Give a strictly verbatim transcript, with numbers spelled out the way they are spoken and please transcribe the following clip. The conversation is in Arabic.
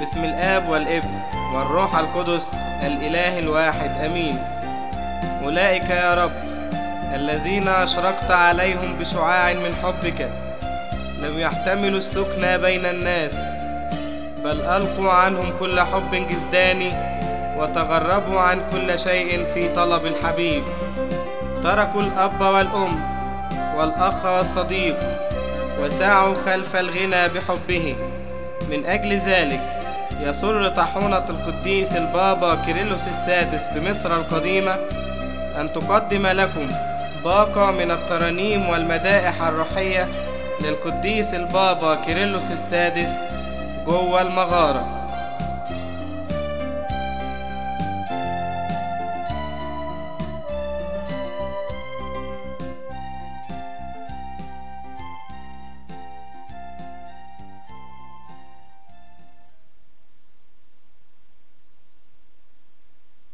باسم الآب والابن والروح القدس الإله الواحد أمين. أولئك يا رب الذين أشرقت عليهم بشعاع من حبك لم يحتملوا السكنى بين الناس، بل ألقوا عنهم كل حب جسداني وتغربوا عن كل شيء في طلب الحبيب. تركوا الأب والأم والأخ والصديق وسعوا خلف الغنى بحبه. من أجل ذلك يسر طاحونة القديس البابا كيرلس السادس بمصر القديمة أن تقدم لكم باقة من الترانيم والمدائح الروحية للقديس البابا كيرلس السادس جوه المغارة.